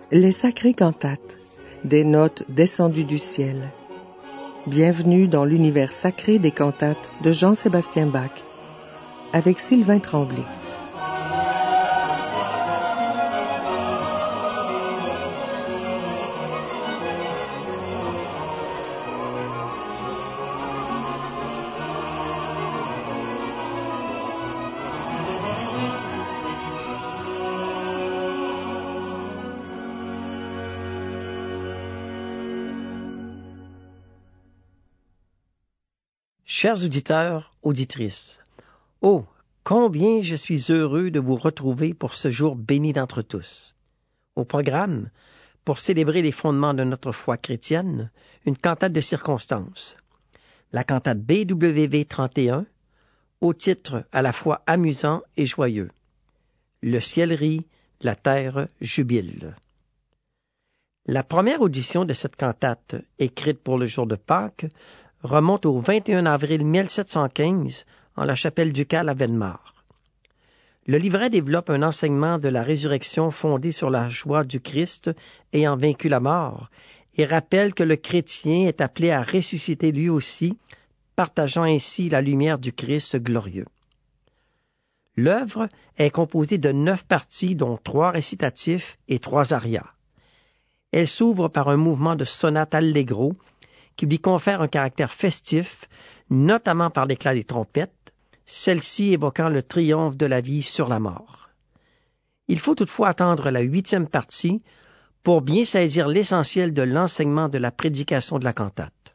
Les sacrées cantates, des notes descendues du ciel. Bienvenue dans l'univers sacré des cantates de Jean-Sébastien Bach, avec Sylvain Tremblay. Chers auditeurs, auditrices, oh, combien je suis heureux de vous retrouver pour ce jour béni d'entre tous. Au programme, pour célébrer les fondements de notre foi chrétienne, une cantate de circonstance. La cantate BWV 31, au titre à la fois amusant et joyeux. Le ciel rit, la terre jubile. La première audition de cette cantate, écrite pour le jour de Pâques, remonte au 21 avril 1715 en la chapelle ducale à Weimar. Le livret développe un enseignement de la résurrection fondé sur la joie du Christ ayant vaincu la mort et rappelle que le chrétien est appelé à ressusciter lui aussi, partageant ainsi la lumière du Christ glorieux. L'œuvre est composée de 9 parties dont 3 récitatifs et 3 arias. Elle s'ouvre par un mouvement de sonate allegro qui lui confère un caractère festif, notamment par l'éclat des trompettes, celle-ci évoquant le triomphe de la vie sur la mort. Il faut toutefois attendre la 8e partie pour bien saisir l'essentiel de l'enseignement de la prédication de la cantate.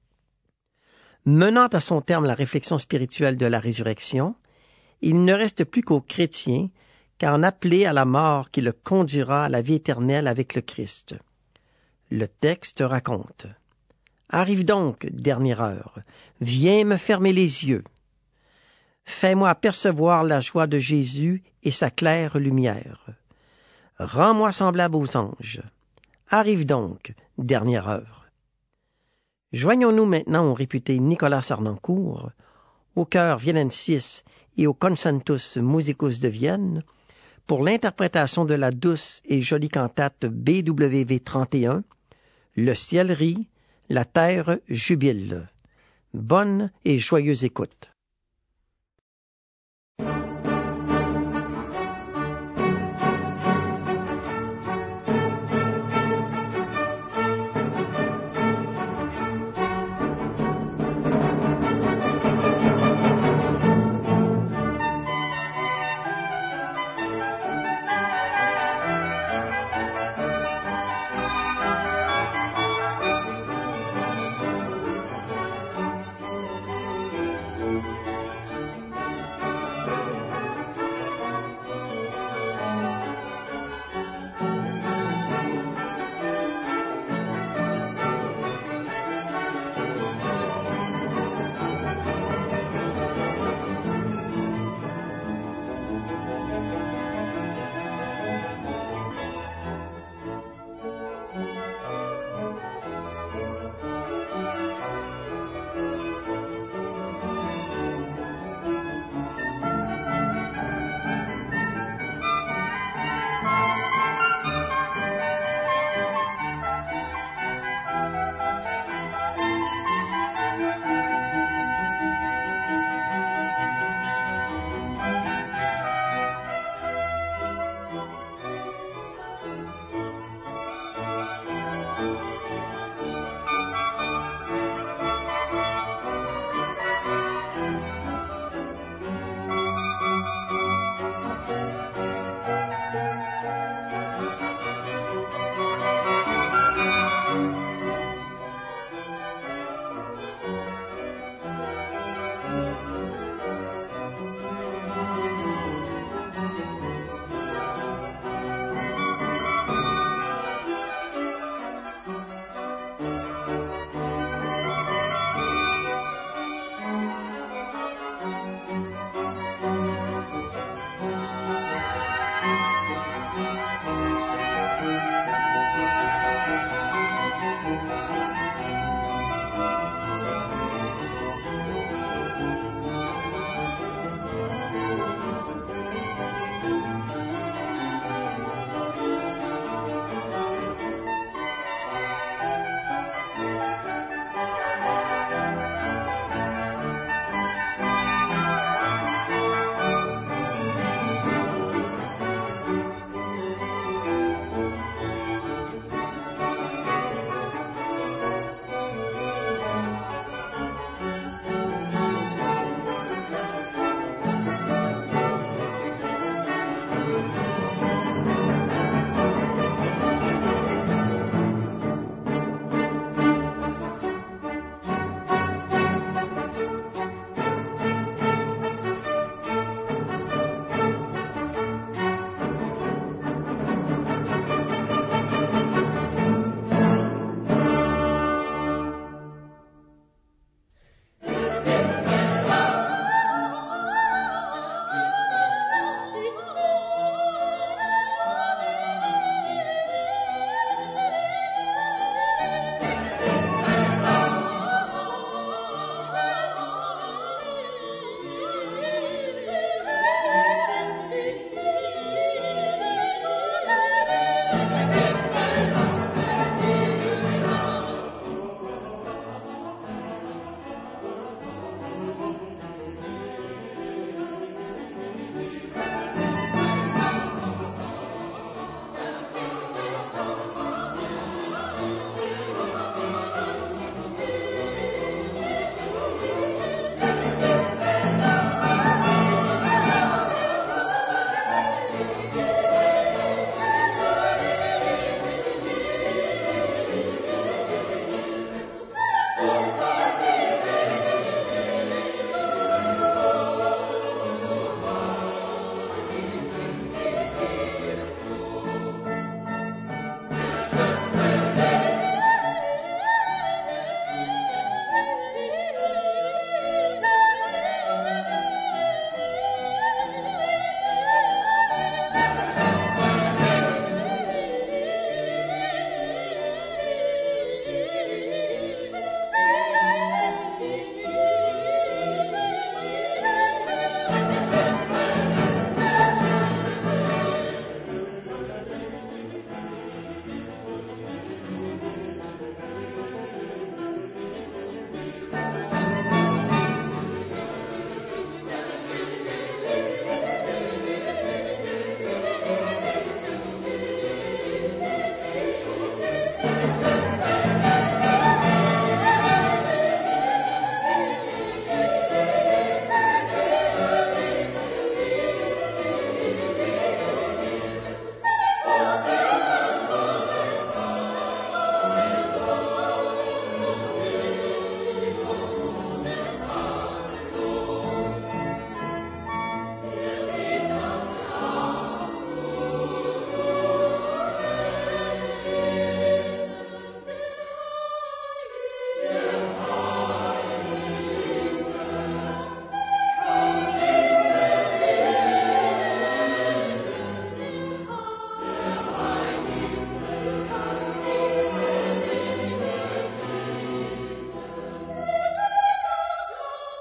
Menant à son terme la réflexion spirituelle de la résurrection, il ne reste plus qu'aux chrétiens qu'à en appeler à la mort qui le conduira à la vie éternelle avec le Christ. Le texte raconte: « Arrive donc, dernière heure, viens me fermer les yeux. Fais-moi apercevoir la joie de Jésus et sa claire lumière. Rends-moi semblable aux anges. Arrive donc, dernière heure. » Joignons-nous maintenant au réputé Nicolas Sarnancourt, au chœur Viennensis et au Concentus Musicus de Vienne, pour l'interprétation de la douce et jolie cantate BWV 31, Le ciel rit, la terre jubile. Bonne et joyeuse écoute.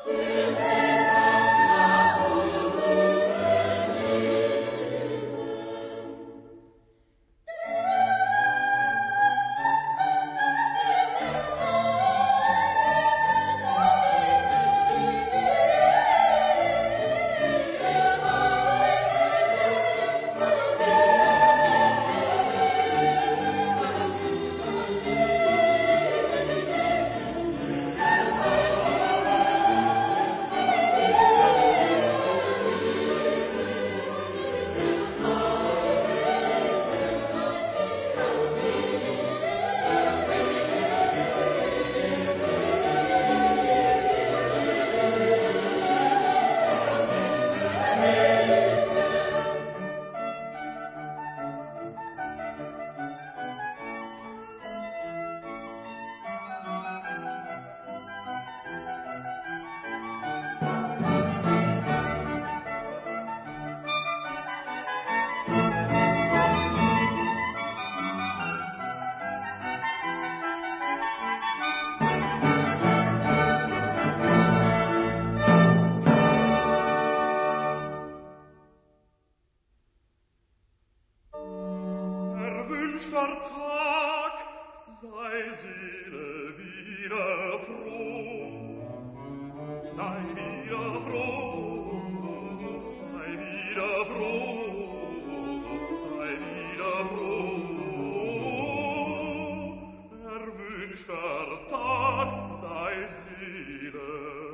erwünschter Tag, sei Seele wieder froh, sei wieder froh, sei wieder froh, sei wieder froh. Erwünschter Tag, sei Seele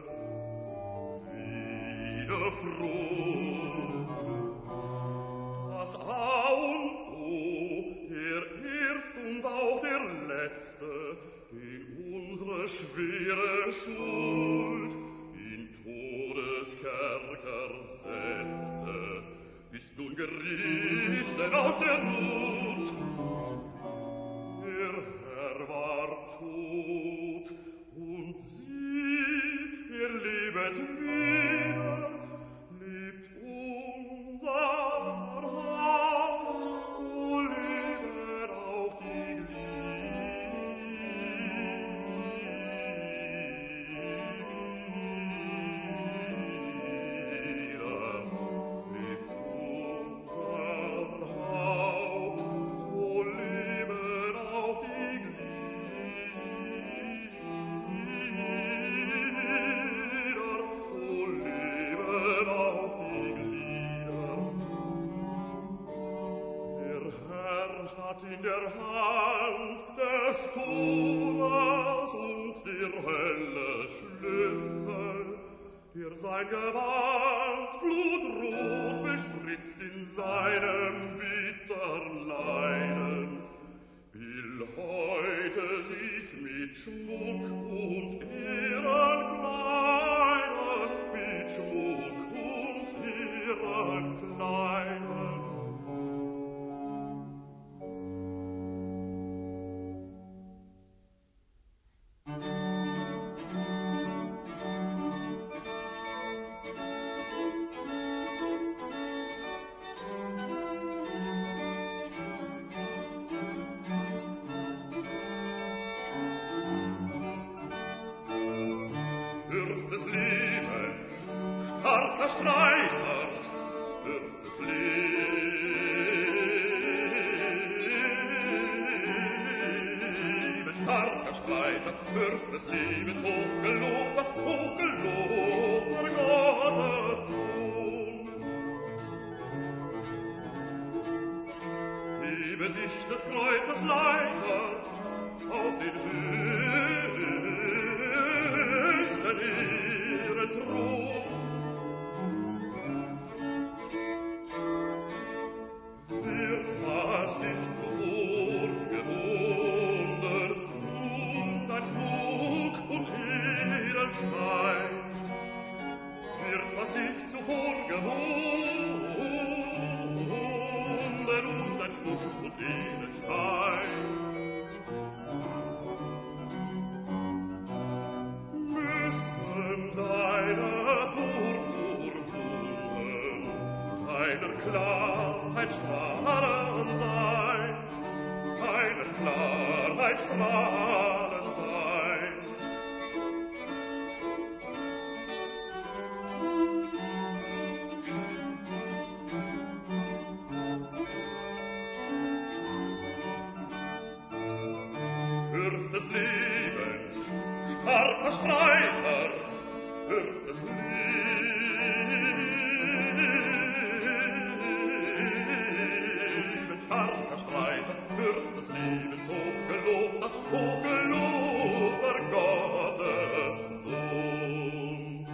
wieder froh. Das A und O, der Erst und auch der Letzte, den unsere schwere Schuld in Todeskerker setzte, ist nun gerissen aus der Not. Der Herr war tot, und sie, er lebet wieder, lebt unser Haupt, so leben auch die Glieder. Lebt unser Haupt, so leben auch die Glieder, so leben auch die Glieder. Der Herr hat in der Hand des Todes und der Hölle Schlüssel, der sein Gewand blutrot bespritzt in seinem bittern Leiden, will heute sich mit Schmuck und Ehrenkleidern, mit Schmuck und Ehrenkleidern. Fürst des Lebens, starker Streiter, Fürst des Lebens, starker Streiter, Fürst des Lebens, hochgelobter, hochgelobter Gottes Sohn. Hebe dich des Kreuzes Leiter auf den höchsten Ehrenthron. Wird was dich zuvor gewunder, nun dein Schmuck und Ehrenschein. Wird was dich zuvor gewunder, nun dein Schmuck und Ehrenschein. Deine Purpurwunden, deiner Klarheit strahlen sein, deiner Klarheit strahlen sein. des Lebens, starker Streiter, Fürst des Lebens, starker Streiter, Fürst des Lebens, hochgelobter Gottes Sohn.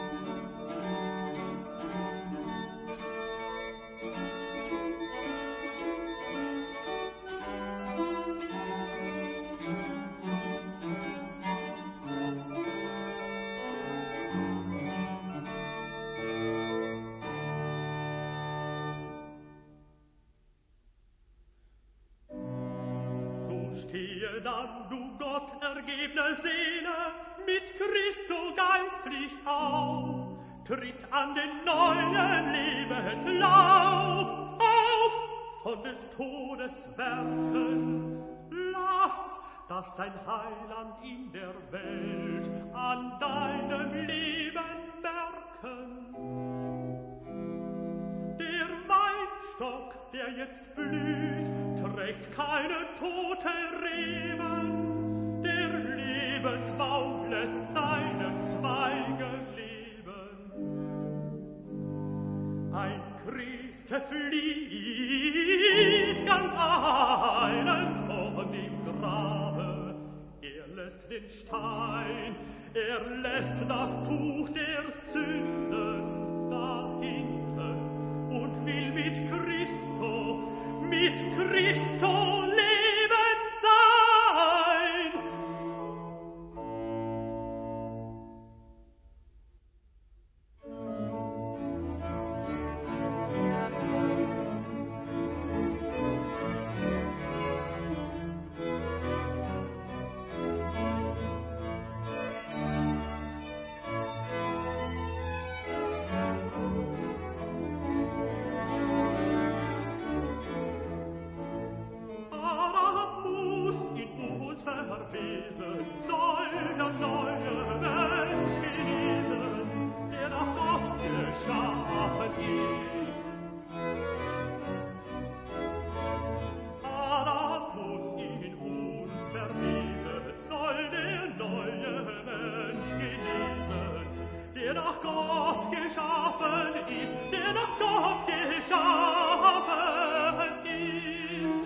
Stehe dann, du Gott ergebne Seele, mit Christo geistlich auf, tritt an den neuen Lebenslauf, auf von des Todes Werken, lass, dass dein Heiland in der Welt an deinem Leben merken. Der Weinstock, der jetzt blüht, trägt keine tote Reben, der Lebensbaum lässt seine Zweige leben. Ein Christ flieht ganz eilend von dem Grabe, er lässt den Stein, er lässt das Tuch der Sünden dahinten und will mit Christo leben sein. Wesen soll der neue Mensch genießen, der nach Gott geschaffen ist. Adam muss in uns verwiesen, soll der neue Mensch genießen, der nach Gott geschaffen ist, der nach Gott geschaffen ist.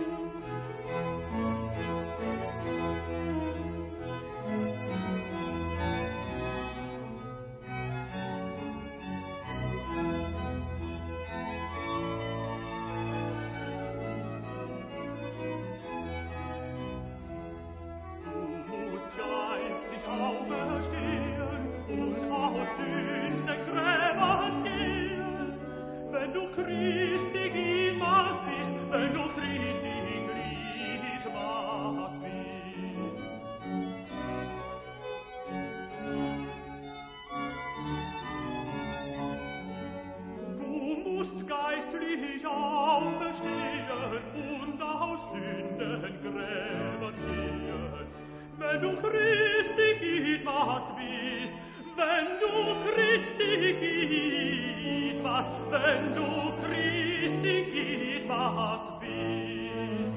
Geistlich auferstehen und aus Sünden Gräben gehen. Wenn du Christi etwas bist, wenn du Christi etwas, wenn du Christi etwas bist.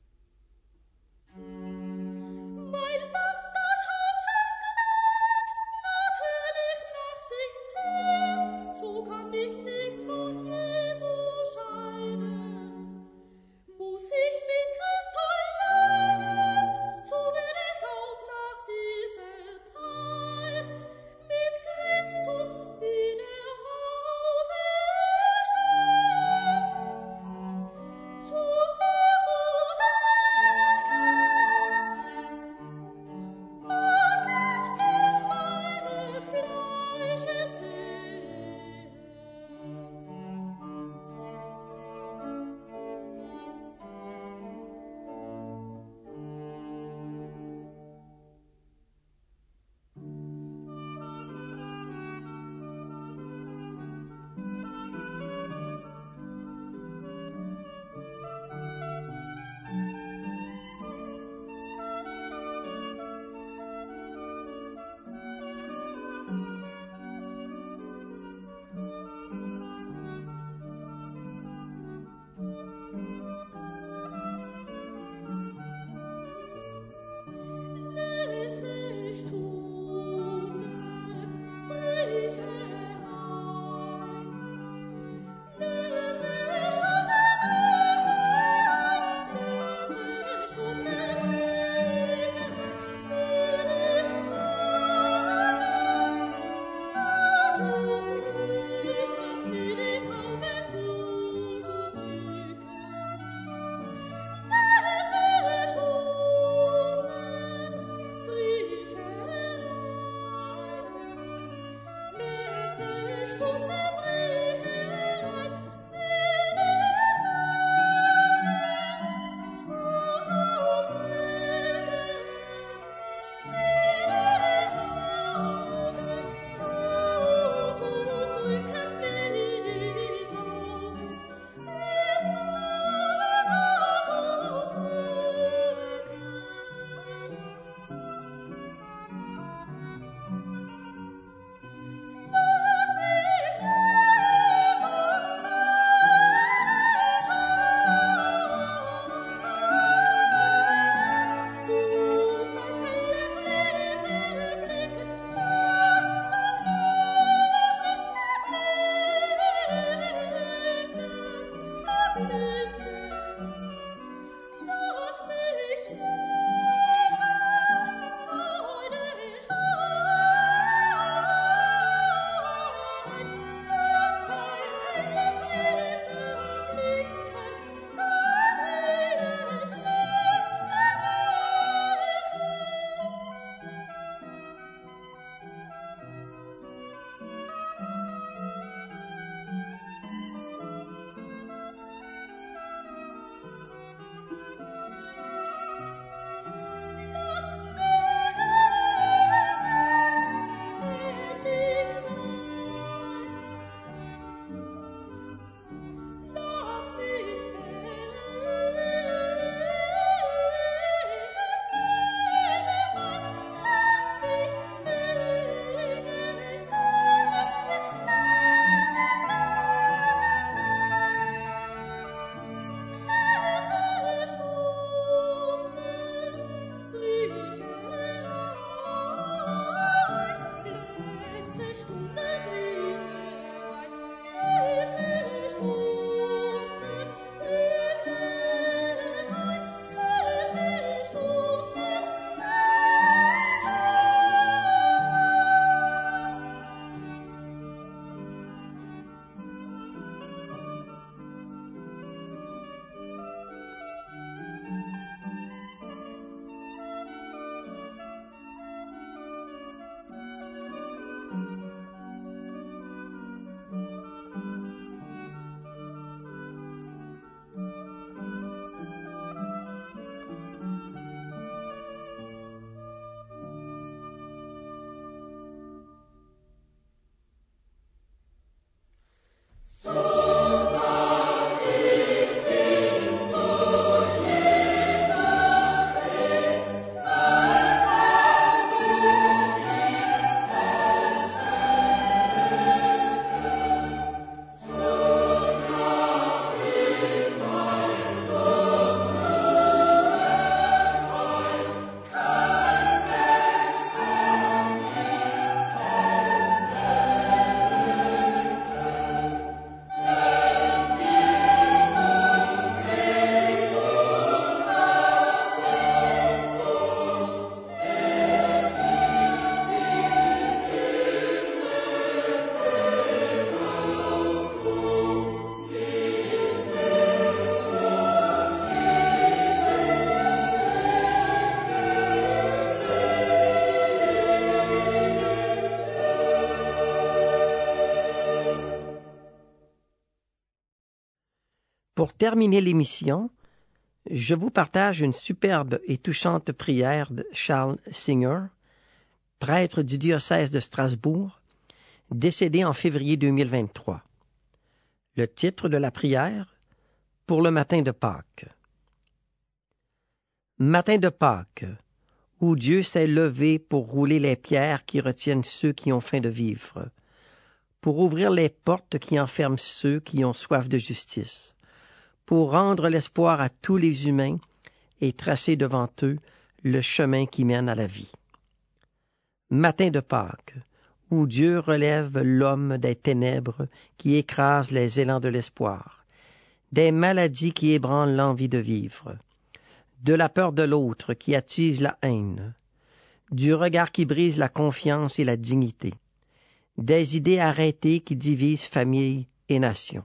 Weil dann das Haus erquillt Pour terminer l'émission, je vous partage une superbe et touchante prière de Charles Singer, prêtre du diocèse de Strasbourg, décédé en février 2023. Le titre de la prière, pour le matin de Pâques. Matin de Pâques, où Dieu s'est levé pour rouler les pierres qui retiennent ceux qui ont faim de vivre, pour ouvrir les portes qui enferment ceux qui ont soif de justice, pour rendre l'espoir à tous les humains et tracer devant eux le chemin qui mène à la vie. Matin de Pâques, où Dieu relève l'homme des ténèbres qui écrasent les élans de l'espoir, des maladies qui ébranlent l'envie de vivre, de la peur de l'autre qui attise la haine, du regard qui brise la confiance et la dignité, des idées arrêtées qui divisent famille et nation.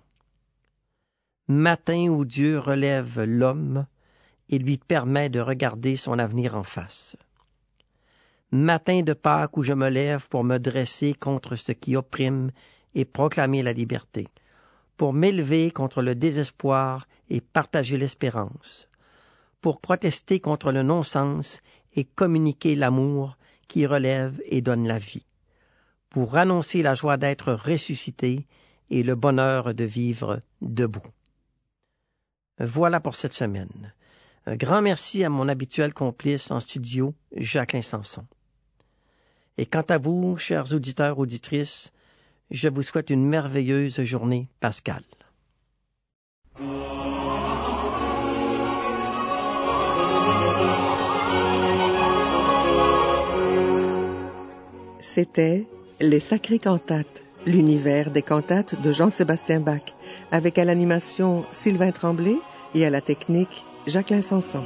Matin où Dieu relève l'homme et lui permet de regarder son avenir en face. Matin de Pâques où je me lève pour me dresser contre ce qui opprime et proclamer la liberté, pour m'élever contre le désespoir et partager l'espérance, pour protester contre le non-sens et communiquer l'amour qui relève et donne la vie, pour annoncer la joie d'être ressuscité et le bonheur de vivre debout. Voilà pour cette semaine. Un grand merci à mon habituel complice en studio, Jacqueline Sanson. Et quant à vous, chers auditeurs, auditrices, je vous souhaite une merveilleuse journée pascale. C'était Les Sacrées Cantates, l'univers des cantates de Jean-Sébastien Bach, avec à l'animation Sylvain Tremblay et à la technique Jacqueline Sanson.